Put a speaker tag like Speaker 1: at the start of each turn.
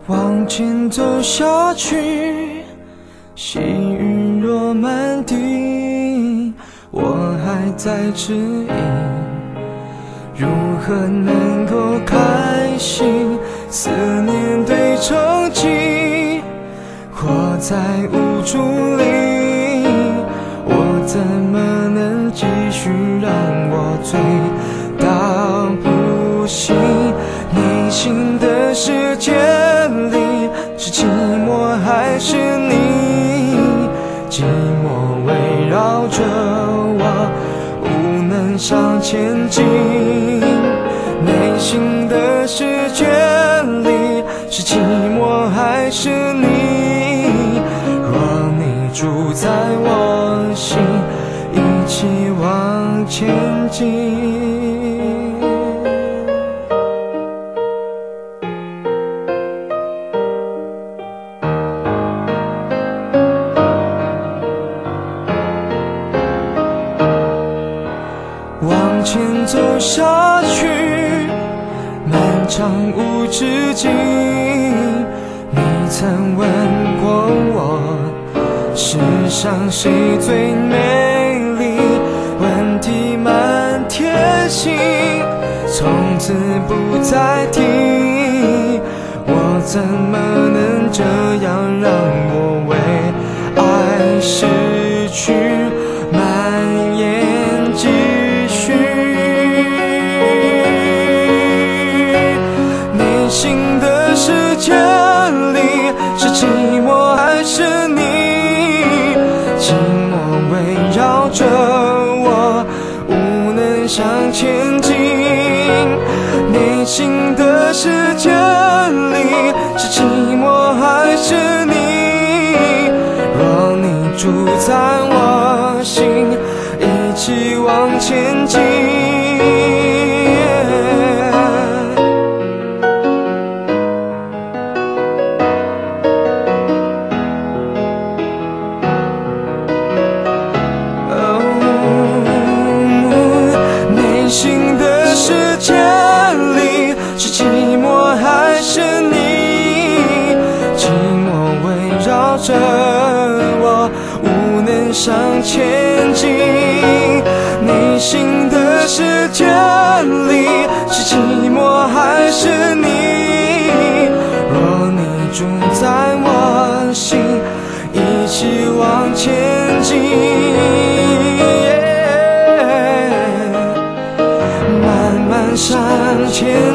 Speaker 1: 往前走下去，细雨落满地，我还在迟疑，如何能够开心？思念堆成疾，活在无助里，我怎么能继续让我醉到不行？内心的世界里，是寂寞还是你？寂寞围绕着我，无能向前进。内心的世界里，是寂寞还是你？若你住在我心，一起往前进。往前走下去，漫长无止境。你曾问过我，世上谁最美丽？问题满天星，从此不再提。我怎么能这样让我为爱失去蔓延继续？内心的世界里，是寂寞还是你？寂寞围绕着我，无能向前进。内心的世界里，是寂寞还是你？若你住在我心，一起往前进。内心的世界里，是寂寞还是你？寂寞围绕着我，无能向前进。内心的世界里，是寂寞还是你？若你住在我心，一起往前进。慢慢向前